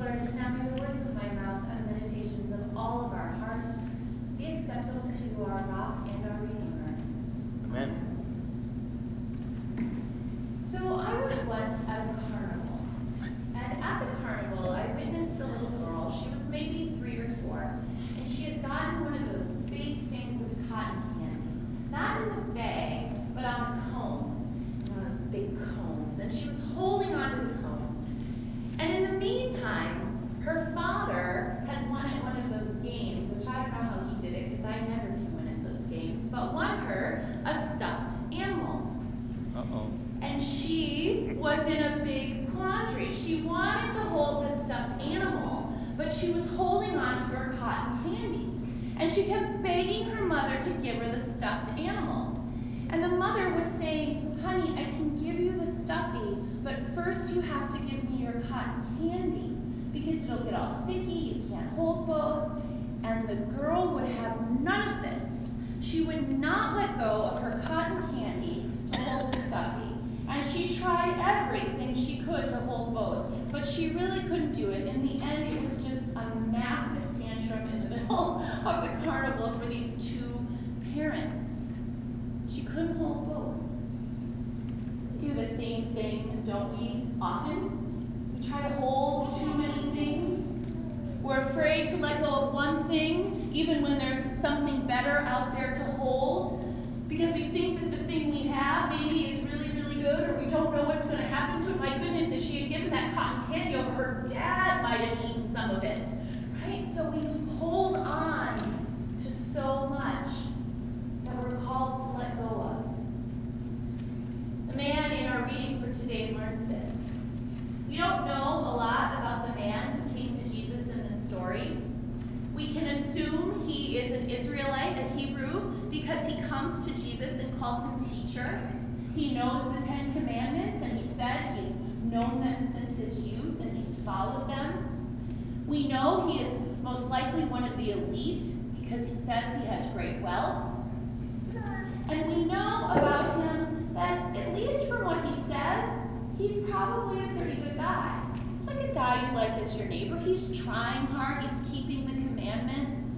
Lord, now may the words of my mouth and the meditations of all of our hearts be acceptable to you, our rock and our redeemer. Amen. So I was once at a carnival, and at the carnival I witnessed a little girl. She was maybe 3 or 4, and she had gotten one of those big things of cotton candy, not in the bag, but on a cone, those big cones, and she was holding onto the cone. And in the meantime, her father had won at one of those games, which I don't know how he did it because I never can win at those games, but won her a stuffed animal. Uh-oh. And she was in a big quandary. She wanted to hold this stuffed animal, but she was holding on to her cotton candy. And she kept begging her mother to give her the stuffed animal. And the mother was saying, honey, I can give you the stuffy, but first you have to give me your cotton candy because it'll get all sticky, you can't hold both. And the girl would have none of this. She would not let go of her cotton candy to hold the stuffy. And she tried everything she could to hold both, but she really couldn't do it. In the end, it was just a massive tantrum in the middle of the carnival for these 2 parents. She couldn't hold both. We do the same thing, don't we, often? We try to hold too many things. We're afraid to let go of one thing, even when there's something better out there to hold, because we think that the thing we have maybe is really, really good, or we don't know what's going to happen to it. My goodness, if she had given that cotton candy over, her dad might have eaten some of it, right? So we hold on to so much that we're called to let go of. The man in our reading for today learns this. We don't know a lot about the man who came to Jesus in this story. We can assume he is an Israelite, a Hebrew, because he comes to Jesus and calls him teacher. He knows the 10 Commandments, and he said he's known them since his youth, and he's followed them. We know he is most likely one of the elite, because he says he has great wealth. And we know about him that, at least from what he says, he's probably a pretty good guy. He's like a guy you'd like as your neighbor. He's trying hard. He's keeping the commandments.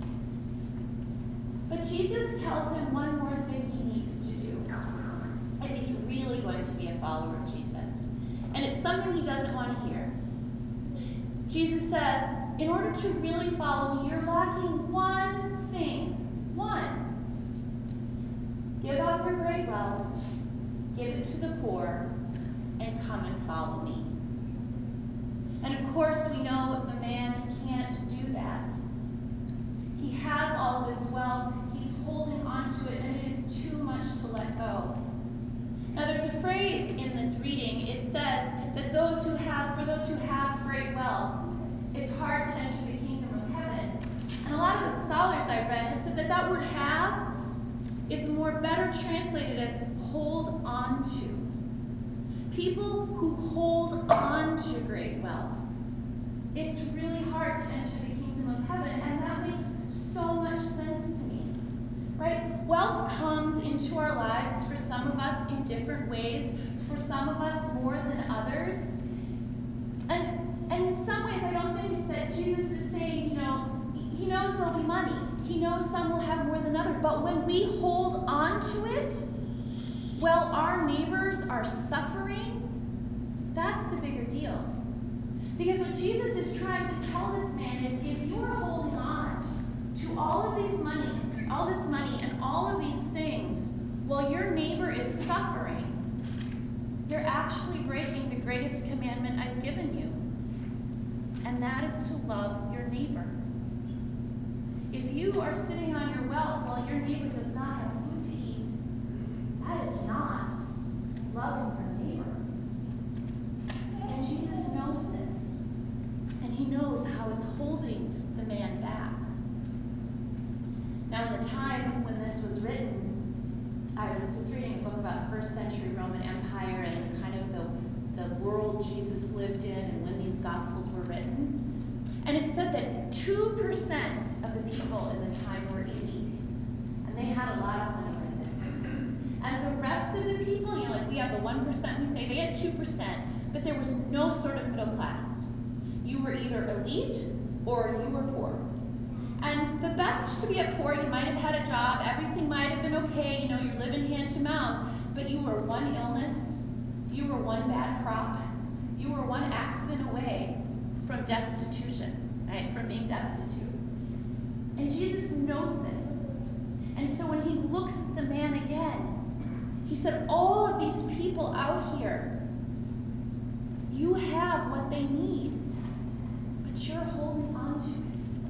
But Jesus tells him one more thing he needs to do if he's really going to be a follower of Jesus. And it's something he doesn't want to hear. Jesus says, in order to really follow me, you're lacking one thing. One. Give up your great wealth, give it to the poor, and come and follow me. And of course, we know the man can't do that. He has all this wealth, he's holding on to it, and it is too much to let go. Now, there's a phrase in this reading. It says that for those who have great wealth, it's hard to enter the kingdom of heaven. And a lot of the scholars I've read have said that word have is more better translated as hold on to. People who hold on to great wealth. It's really hard to enter the kingdom of heaven, and that makes so much sense to me. Right? Wealth comes into our lives for some of us in different ways, for some of us more than others. And in some ways, I don't think it's that Jesus is saying, he knows there'll be money. He knows some will have more than others. But when we hold on to it, while our neighbors are suffering, that's the bigger deal. Because what Jesus is trying to tell this man is, if you're holding on to all of this money and all of these things while your neighbor is suffering, you're actually breaking the greatest commandment I've given you. And that is to love your neighbor. If you are sitting on your wealth while your neighbor does not have food to eat, that is not loving your neighbor. And Jesus knows this. And he knows how it's holding the man back. Now, in the time when this was written, I was just reading a book about first century Roman Empire and kind of the world Jesus lived in and when these Gospels were written. And it said that 2% of the people in the time were elites. And they had a lot of money like this. And the rest of the people, like we have the 1% we say, they had 2%, but there was no sort of middle class. You were or you were poor. And the best to be at poor, you might have had a job, everything might have been okay, you're living hand to mouth, but you were one illness, you were one bad crop, you were one accident away from destitution, right? From being destitute. And Jesus knows this. And so when he looks at the man again, he said, all of these people out here, you have what they need, but you're holding on to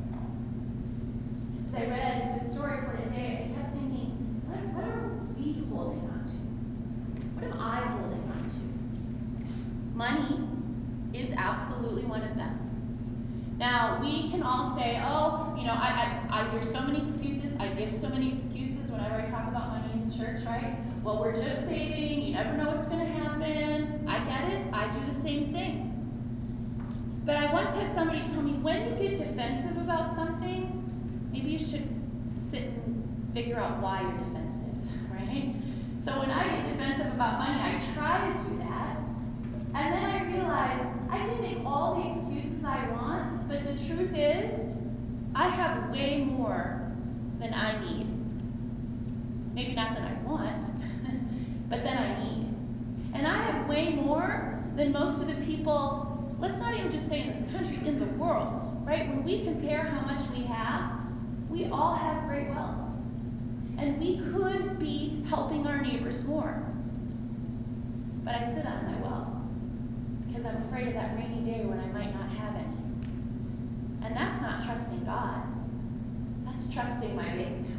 it. As I read the story for today, I kept thinking, what are we holding on to? What am I holding on to? Money is absolutely one of them. Now, we can all say, I hear so many excuses, I give so many excuses whenever I talk about money in the church, right? Well, we're just saving, you never know what's going to happen. I get it, I do the same thing. But I once had somebody tell me, when you get defensive about something, maybe you should sit and figure out why you're defensive, right? So when I get defensive about money, I try to do that. And then I realized I can make all the excuses I want, but the truth is, I have way more than I need. Maybe not than I want, but than I need. And I have way more than most of the people, let's not even just say in this country, in the world, right? When we compare how much we have, we all have great wealth. And we could be helping our neighbors more. But I sit on my wealth because I'm afraid of that rainy day when I might not have any. And that's not trusting God. That's trusting my bank account.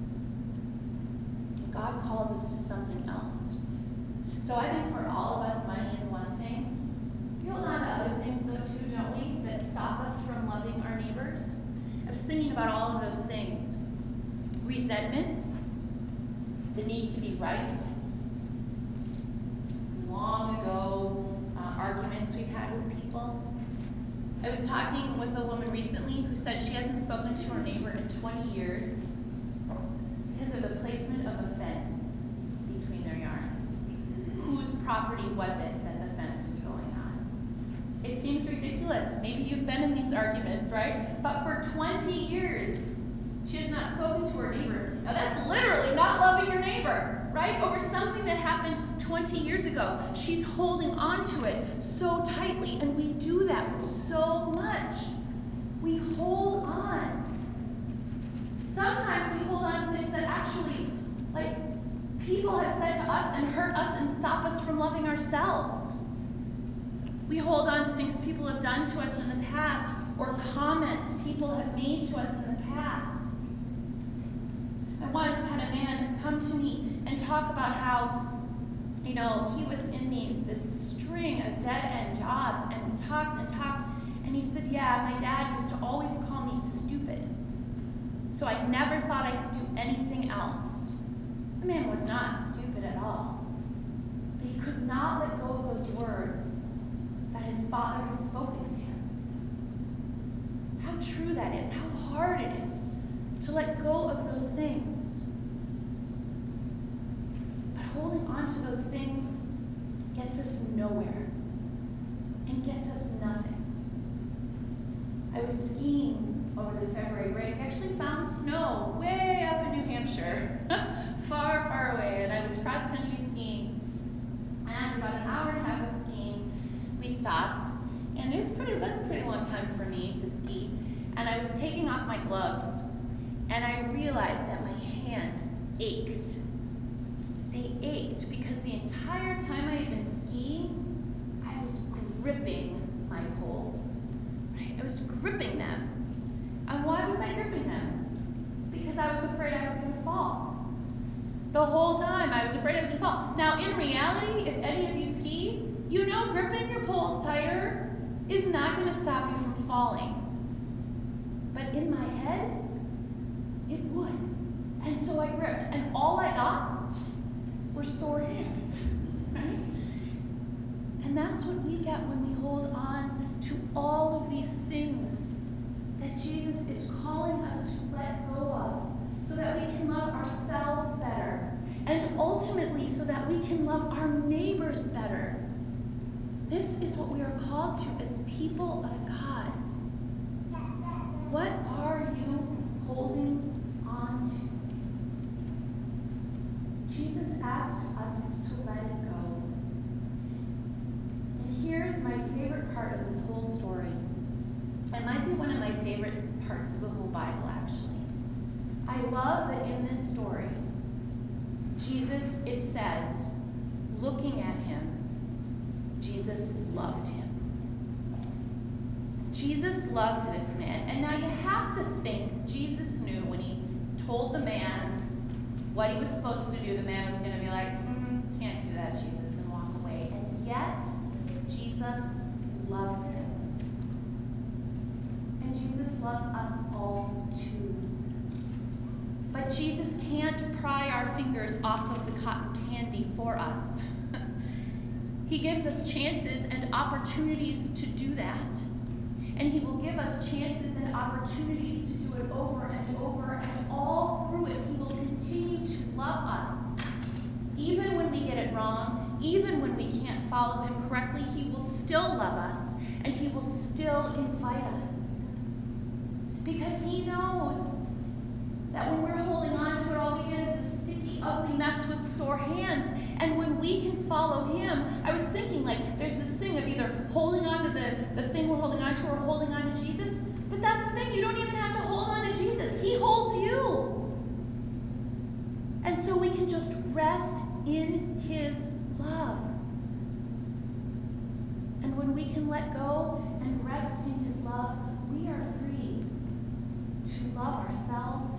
God calls us to something else. So I think for all of us, money is one thing. We hold on to other things though too, don't we? That stop us from loving our neighbors. I was thinking about all of those things. Resentments, the need to be right. Long ago, arguments we've had with people. I was talking with a woman recently who said she hasn't spoken to her neighbor in 20 years because of the placement of a fence between their yards. Whose property was it that the fence was going on? It seems ridiculous. Maybe you've been in these arguments, right? But for 20 years, she has not spoken to her neighbor. Now that's literally not loving your neighbor, right? Over something that happened 20 years ago. She's holding on to it so tightly, and we do that with so much. We hold on. Sometimes we hold on to things that actually, people have said to us and hurt us and stop us from loving ourselves. We hold on to things people have done to us in the past, or comments people have made to us in the past. I once had a man come to me and talk about how, he was in this string of dead-end jobs, and we talked, and he said, yeah, my dad used to always call me stupid. So I never thought I could do anything else. The man was not stupid at all. But he could not let go of those words that his father had spoken to him. How true that is, how hard it is to let go of those things. But holding on to those things gets us nowhere and gets us nothing. I was skiing over the February break. I actually found snow way up in New Hampshire, far, far away, and I was cross-country skiing. And after about an hour and a half of skiing, we stopped, and that's a pretty long time for me to ski. And I was taking off my gloves, and I realized that my hands ached. They ached because the entire time I had been skiing, I was gripping my poles. Right? I was gripping them. And why was I gripping them? Because I was afraid I was going to fall. The whole time I was afraid I was going to fall. Now, in reality, if any of you ski, gripping your poles tighter is not going to stop you from falling. But in my head, it would. And so I gripped. And all I got were sore hands. Right? And that's what we get when we hold on to all of these things that Jesus is calling us to let go of, so that we can love ourselves better, and ultimately so that we can love our neighbors better. This is what we are called to as people of God. love that in this story, Jesus, it says, looking at him, Jesus loved him. Jesus loved this man. And now you have to think Jesus knew when he told the man what he was supposed to do, the man was going to be like, can't do that, Jesus, and walk away. And yet, Jesus loved him. And Jesus loves us all too. But Jesus can't pry our fingers off of the cotton candy for us. He gives us chances and opportunities to do that. And he will give us chances and opportunities to do it over and over, and all through it, he will continue to love us. Even when we get it wrong, even when we can't follow him correctly, he will still love us, and he will still invite us. Because he knows that when we're holding on to it, all we get is a sticky, ugly mess with sore hands. And when we can follow him, I was thinking, like, there's this thing of either holding on to the thing we're holding on to or holding on to Jesus. But that's the thing, you don't even have to hold on to Jesus. He holds you. And so we can just rest in his love. And when we can let go and rest in his love, we are free to love ourselves